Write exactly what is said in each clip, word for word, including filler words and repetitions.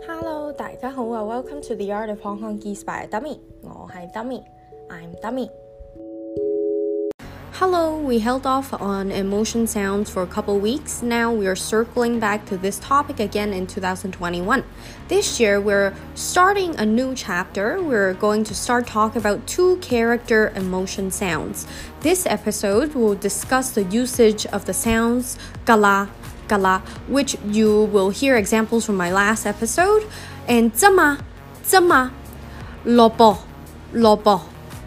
Hello， 大家好啊 ！Welcome to the Art of Hong Kong Geese by Dummy。我係 Dummy，I'm Dummy。Hello, we held off on emotion sounds for a couple weeks. Now we are circling back to this topic again in two thousand twenty-one. This year, we're starting a new chapter. We're going to start talking about two character emotion sounds. This episode will discuss the usage of the sounds gala, gala, which you will hear examples from my last episode, and zama, zama, lobo, lobo,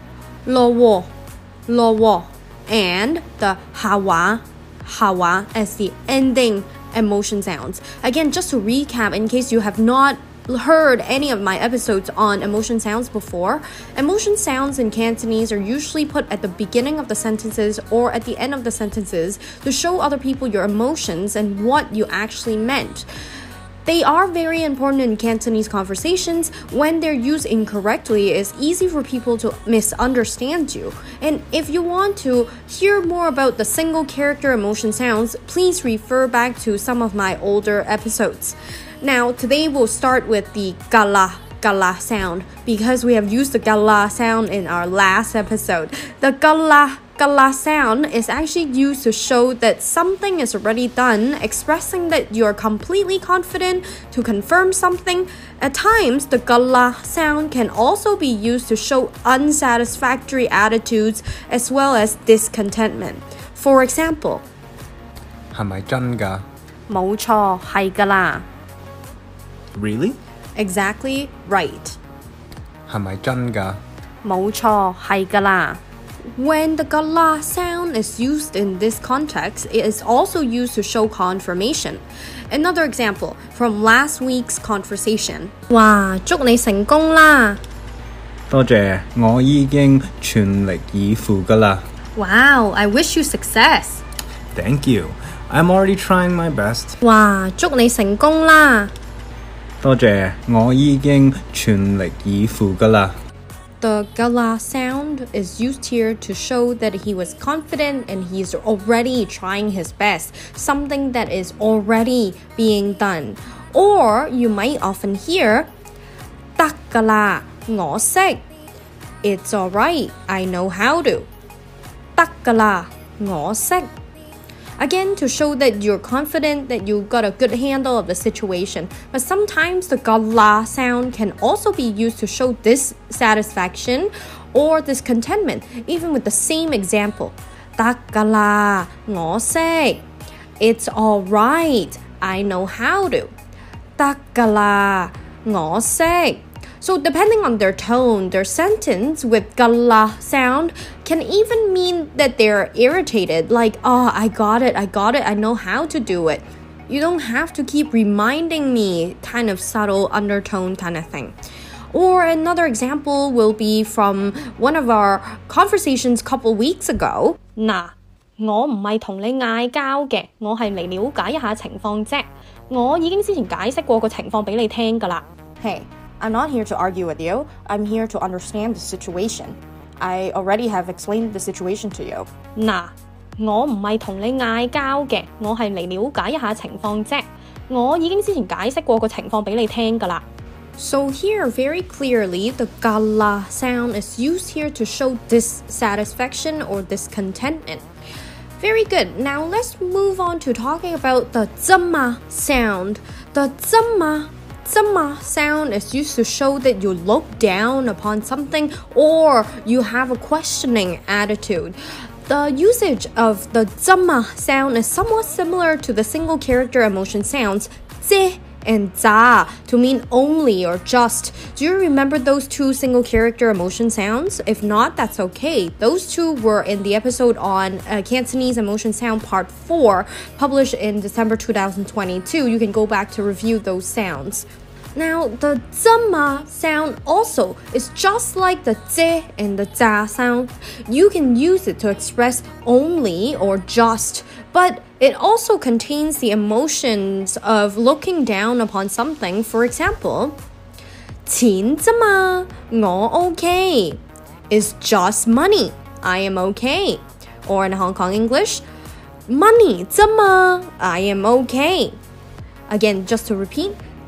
lowo, lowo, and the hawa, hawa as the ending emotion sounds. Again, just to recap, in case you have not heard any of my episodes on emotion sounds before, emotion sounds in Cantonese are usually put at the beginning of the sentences or at the end of the sentences to show other people your emotions and what you actually meant. They are very important in Cantonese conversations. When they're used incorrectly, it's easy for people to misunderstand you. And if you want to hear more about the single character emotion sounds, please refer back to some of my older episodes. Now, today we'll start with the gala, gala sound because we have used the gala sound in our last episode. The gala Gala sound is actually used to show that something is already done, expressing that you're completely confident to confirm something. At times, the gala sound can also be used to show unsatisfactory attitudes as well as discontentment. For example, 係咪真㗎？ 冇錯，係㗎啦。 Really? Exactly right. 係咪真㗎？ 冇錯，係㗎啦。 When the gala sound is used in this context, it is also used to show confirmation. Another example from last week's conversation. 哇，祝你成功啦！ 多謝，我已經全力以赴㗎啦。 Wow, I wish you success. Thank you. I'm already trying my best. 哇，祝你成功啦！ 多謝，我已經全力以赴㗎啦。 The gala sound is used here to show that he was confident and he's already trying his best, something that is already being done. Or you might often hear 得㗎啦，我識 It's alright, I know how to 得㗎啦，我識 Again, to show that you're confident that you got a good handle of the situation. But sometimes the gala sound can also be used to show dissatisfaction or discontentment, even with the same example. 得㗎啦，我識 It's alright, I know how to 得㗎啦，我識 So depending on their tone, their sentence with gala sound can even mean that they're irritated, like, oh, I got it, I got it, I know how to do it. You don't have to keep reminding me, kind of subtle undertone kind of thing. Or another example will be from one of our conversations a couple weeks ago. 嗱，我唔係同你嗌交嘅，我係嚟了解一下情況啫。我已經之前解釋過個情況俾你聽㗎啦。Hey. I'm not here to argue with you. I'm here to understand the situation. I already have explained the situation to you. 嗱，我唔係同你嗌交嘅，我係嚟了解一下情況啫。我已經之前解釋過個情況俾你聽㗎啦。So here, very clearly, the gala sound is used here to show dissatisfaction or discontentment. Very good. Now let's move on to talking about the zama sound. The zama Zama sound is used to show that you look down upon something or you have a questioning attitude. The usage of the zama sound is somewhat similar to the single character emotion sounds 啫 and za to mean only or just. Do you remember those two single character emotion sounds? If not, that's okay. Those two were in the episode on uh, Cantonese emotion sound part four, published in December two thousand twenty-two. You can go back to review those sounds. Now, the zama sound also is just like the zeh and the za sound. You can use it to express only or just, but it also contains the emotions of looking down upon something. For example, 錢啫嘛，我 OK. It's just money. I am okay. Or in Hong Kong English, money 啫嘛，I am okay. Again, just to repeat,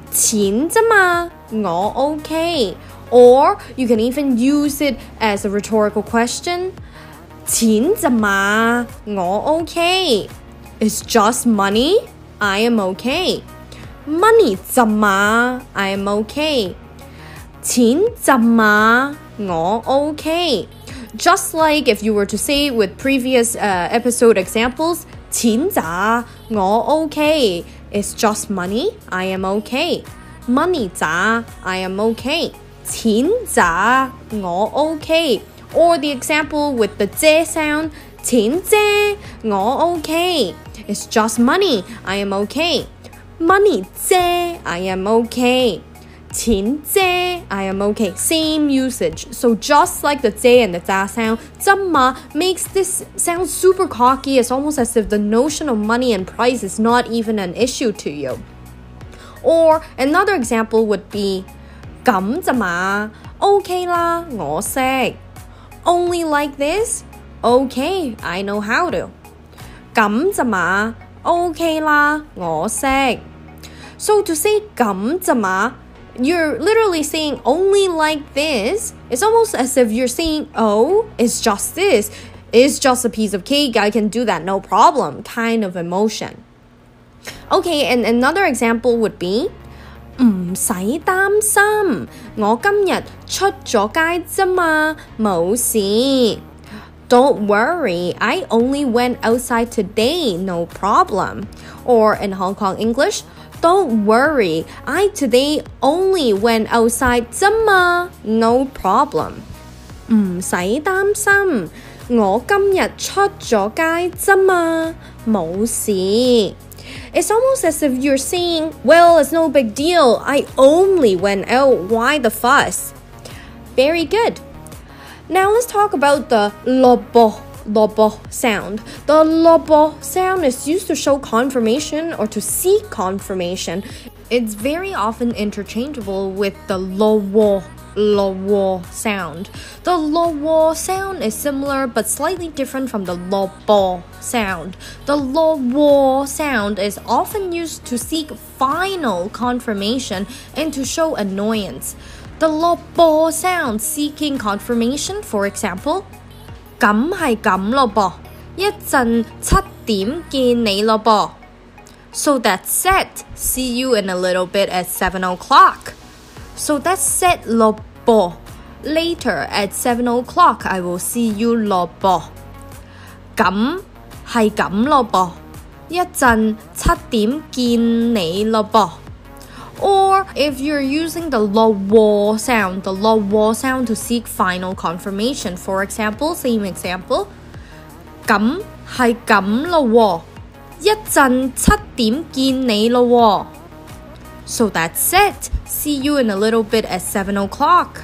錢啫嘛，我 OK. Or you can even use it as a rhetorical question. 錢咋嘛，我 OK. It's just money. I am okay. Money 咋嘛 I am okay. 錢咋嘛我 okay. Just like if you were to say with previous uh, episode examples, 錢咋我 okay. It's just money. I am okay. Money 咋 I am okay. 錢咋我 okay. Or the example with the 啫 sound, 錢啫我 okay. It's just money. I am okay. Money 啫 I am okay. 錢啫 I am okay. Same usage. So just like the 啫 and the 咋 sound, 啫嘛 makes this sound super cocky. It's almost as if the notion of money and price is not even an issue to you. Or another example would be 咁咋嘛 OK 啦我識 Only like this? Okay, I know how to. 咁咋嘛 OK 啦我識 So to say 咁咋嘛 you're literally saying only like this. It's almost as if you're saying, oh, it's just this. It's just a piece of cake. I can do that, no problem. Kind of emotion. Okay, and another example would be, 唔使擔心，我今日出咗街啫嘛，冇事。Don't worry, I only went outside today, no problem. Or in Hong Kong English, don't worry, I today only went outside 啫嘛 no problem. 唔使擔心，我今日出咗街啫嘛，冇事。It's almost as if you're saying, well, it's no big deal. I only went out. Why the fuss? Very good. Now let's talk about the lobo, lobo sound. The lobo sound is used to show confirmation or to seek confirmation. It's very often interchangeable with the lowo, lowo sound. The lowo sound is similar but slightly different from the lobo sound. The lowo sound is often used to seek final confirmation and to show annoyance. The lobo sound seeking confirmation, for example, 咁係咁咯噃，一陣七點見你咯噃。So that's it. See you in a little bit at seven o'clock. So that's it lo bo. Later at seven o'clock, I will see you lo bo. 咁係咁咯噃，一陣七點見你咯噃。Or if you're using the lo wo sound, the lo wo sound to seek final confirmation. For example, same example. 咁係咁咯喎。一陣七點見你咯喎。So that's it. See you in a little bit at seven o'clock.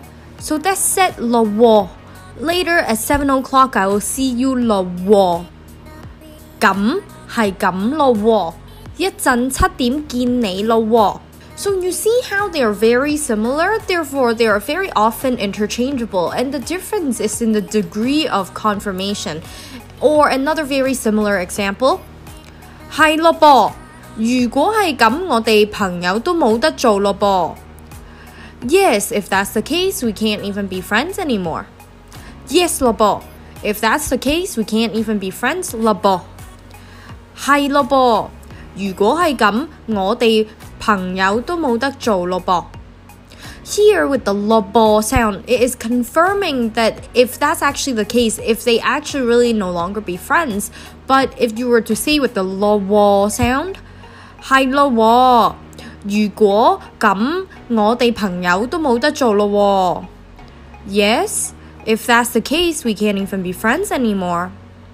So that's it咯喎。Later at seven o'clock, I will see you咯喎。咁係咁咯喎。一陣七點見你咯喎。So you see how they are very similar, therefore they are very often interchangeable, and the difference is in the degree of confirmation. Or another very similar example, 係咯噃，如果係咁，我哋朋友都冇得做咯噃。Yes, if that's the case, we can't even be friends anymore. Yes 咯噃, if that's the case, we can't even be friends 咯噃。係咯噃，如果係咁，我哋朋友都冇得做咯噃。Here with the lobo sound, it is confirming that if that's actually the case, if they actually really no longer be friends. But if you were to say with the lowo sound, 係咯喎，如果咁，我哋朋友都冇得做咯喎。Yes, if that's the case, we can't even be friends anymore.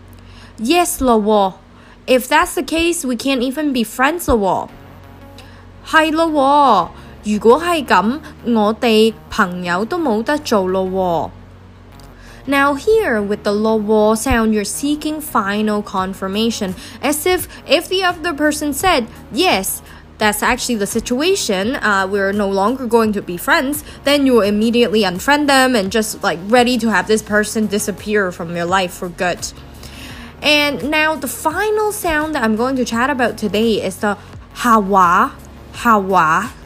Yes 咯喎。If that's the case, we can't even be friends 咯喎。係咯喎，如果係咁，我哋朋友都冇得做咯喎。Now here, with the lowo sound, you're seeking final confirmation, as if if the other person said, yes, that's actually the situation, uh, we're no longer going to be friends, then you will immediately unfriend them and just like ready to have this person disappear from your life for good. And now the final sound that I'm going to chat about today is the hawa, hawa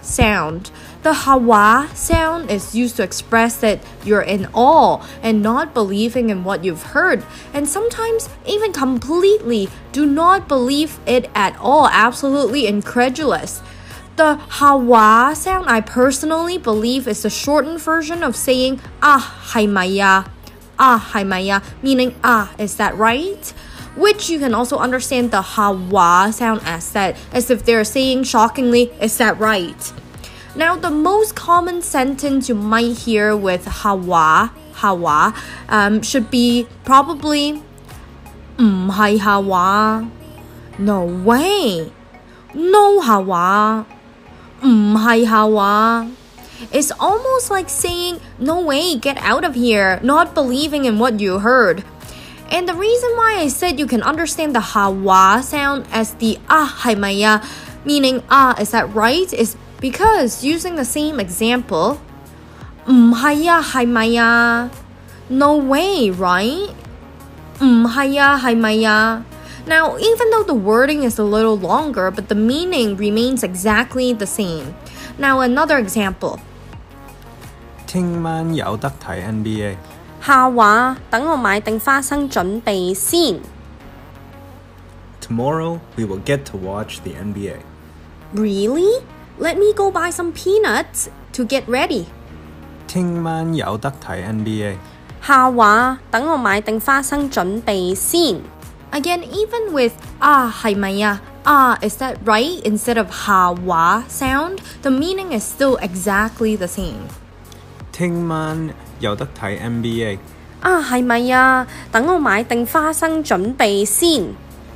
sound. The hawa sound is used to express that you're in awe and not believing in what you've heard, and sometimes even completely do not believe it at all, absolutely incredulous. The hawa sound, I personally believe, is the shortened version of saying ah, 係咪呀? Ah, 係咪呀? Meaning ah, is that right? Which you can also understand the hawa sound as that, as if they're saying shockingly, is that right? Now, the most common sentence you might hear with hawa, hawa, um, should be probably 唔係hawa, no way, no hawa, 唔係hawa. It's almost like saying, no way, get out of here, not believing in what you heard. And the reason why I said you can understand the hawa sound as the ah, 係咪呀, meaning ah, is that right, is because using the same example, 唔係呀，係咪呀? No way, right? 唔係呀，係咪呀? Now, even though the wording is a little longer, but the meaning remains exactly the same. Now, another example. 聽晚有得睇 N B A。 下話，等我買定花生準備先。 Tomorrow we will get to watch the N B A. Really? Let me go buy some peanuts to get ready. 聽晚有得睇 N B A. 下話，等我買定花生準備先。Again, even with ah, 係咪呀? Ah, is that right? Instead of hawa sound, the meaning is still exactly the same. 聽晚有得睇 N B A. 啊，係咪呀? 等我買定花生準備先。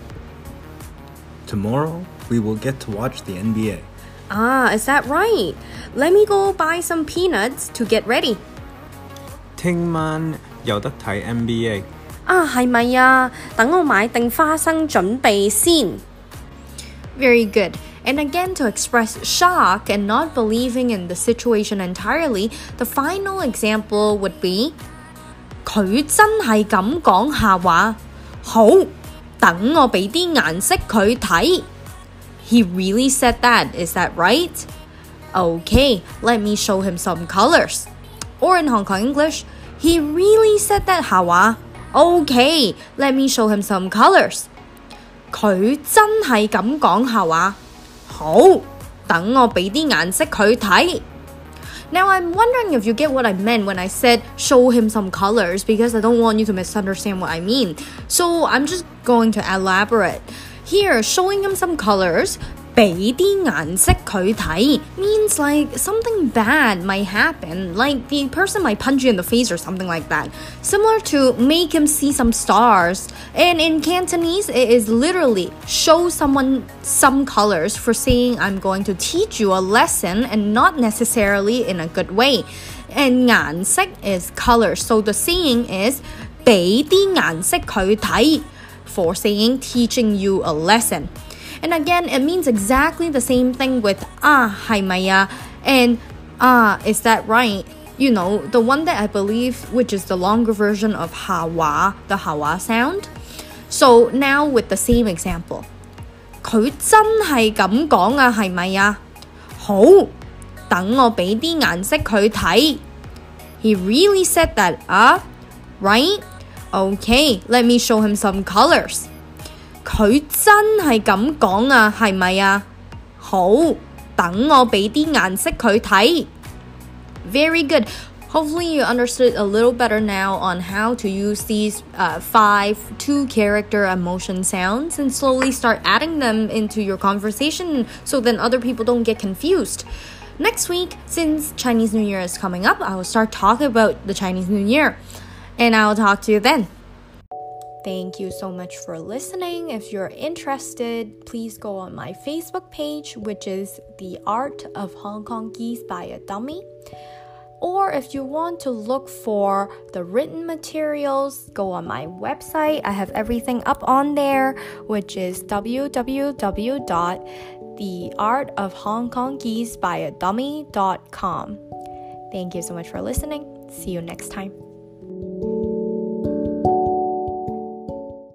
Tomorrow we will get to watch the N B A. Ah, is that right? Let me go buy some peanuts to get ready. 聽晚有得睇 N B A. 啊，係咪呀? 等我買定花生準備先。Very good. And again, to express shock and not believing in the situation entirely, the final example would be 佢真係咁講下話，好，等我俾啲顏色佢睇。He really said that, is that right? Okay, let me show him some colors. Or in Hong Kong English, he really said that 下話。Okay, let me show him some colors. 佢真係咁講下話，好，等我俾啲顏色佢睇。Now, I'm wondering if you get what I meant when I said show him some colors, because I don't want you to misunderstand what I mean. So I'm just going to elaborate. Here, showing him some colors, 俾啲顏色佢睇 means like something bad might happen, like the person might punch you in the face or something like that. Similar to make him see some stars. And in Cantonese, it is literally show someone some colors for saying I'm going to teach you a lesson and not necessarily in a good way. And 顏色 is color, so the saying is 俾啲顏色佢睇 for saying teaching you a lesson. And again, it means exactly the same thing with ah, 係咪呀? And ah, is that right? You know, the one that I believe, which is the longer version of hawa, the hawa sound. So now with the same example. 佢真係咁講啊，係咪呀? 好，等我俾啲顏色佢睇。He really said that, ah, right? Okay, let me show him some colors. 佢真係咁講啊，係咪啊？好，等我俾啲顏色佢睇。Very good. Hopefully you understood a little better now on how to use these uh, five two-character emotion sounds and slowly start adding them into your conversation so then other people don't get confused. Next week, since Chinese New Year is coming up, I will start talking about the Chinese New Year. And I will talk to you then. Thank you so much for listening. If you're interested, please go on my Facebook page, which is The Art of Hong Kong Geese by a Dummy. Or if you want to look for the written materials, go on my website. I have everything up on there, which is w w w dot the art of hong kong geese by a dummy dot com. Thank you so much for listening. See you next time.